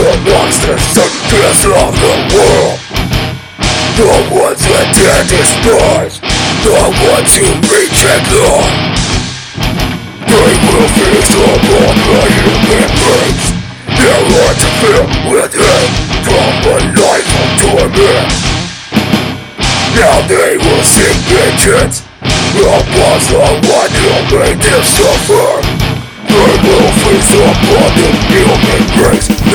amongst the sickness of the world. The ones that dare despise, the ones who reject God. They will face upon the human race. Their hearts are filled with hate from a life of torment. Now they will seek vengeance upon the one who made them suffer. They will face upon the human race.